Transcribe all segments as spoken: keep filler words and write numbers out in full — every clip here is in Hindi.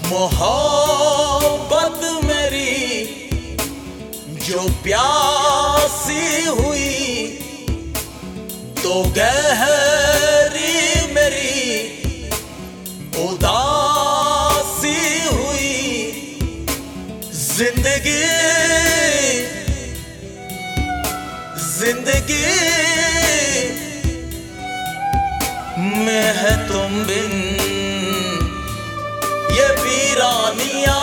मोहब्बत मेरी जो प्यासी हुई तो गहरी मेरी उदासी हुई। जिंदगी जिंदगी में है तुम बिन ये वीरानियां,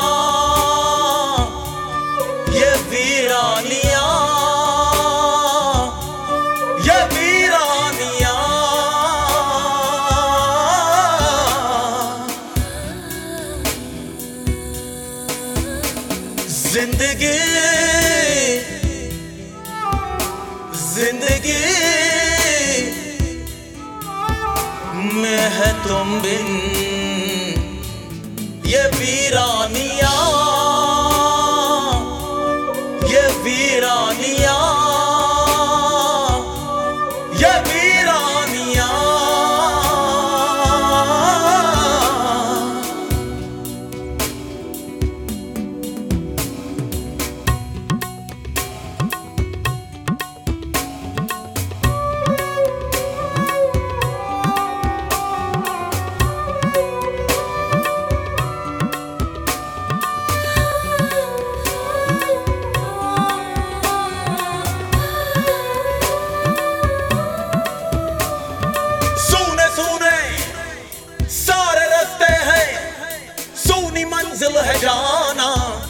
ये वीरानियां, ये वीरानियां। जिंदगी जिंदगी में है तुम बिन ये वीरानियां, ये वीरानियां, ये वीरानियां। मंजिल है जाना,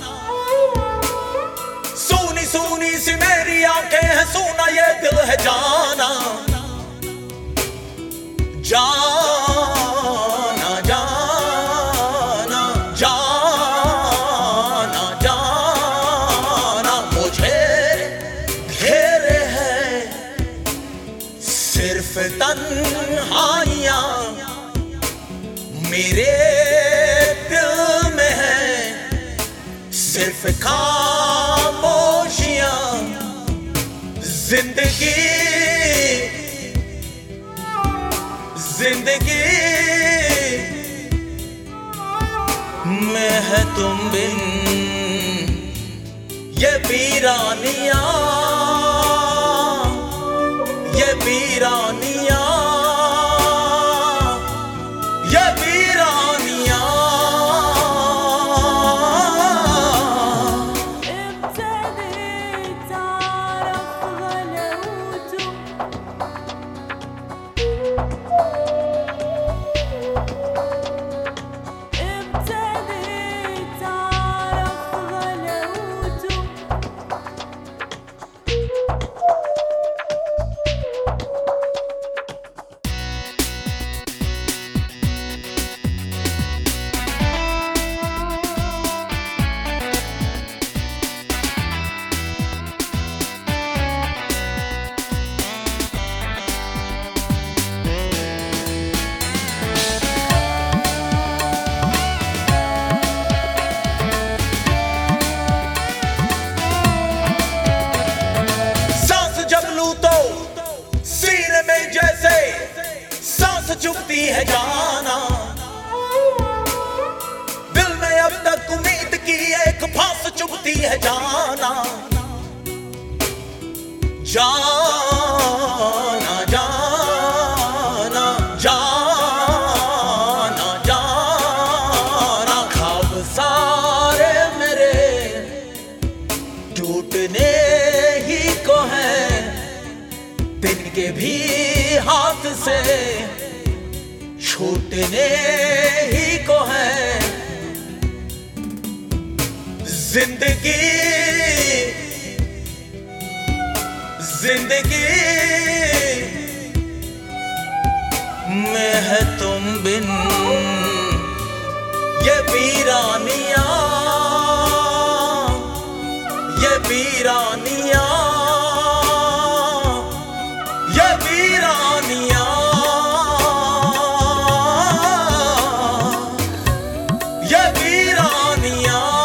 सूनी सूनी सी मेरी आंखें हैं, सूना ये दिल है जाना। जाना जाना जाना जाना मुझे घेरे है सिर्फ तन्हाइयां, मेरे सिर्फ खामोशियां। जिंदगी जिंदगी में है तुम बिन ये वीरानियां, ये वीरानियां, ये वीरानियां। जैसे सांस चुभती है जाना, दिल में अब तक उम्मीद की एक फांस चुभती है जाना। जाना जाना जाना जाना ख्वाब सारे मेरे टूटने ही को है, दिन के भी हाथ से छूटने ही को है। जिंदगी जिंदगी में है तुम बिन ये वीरानियां, ये वीरानियां, ये वीरानियां, ये वीरानियां।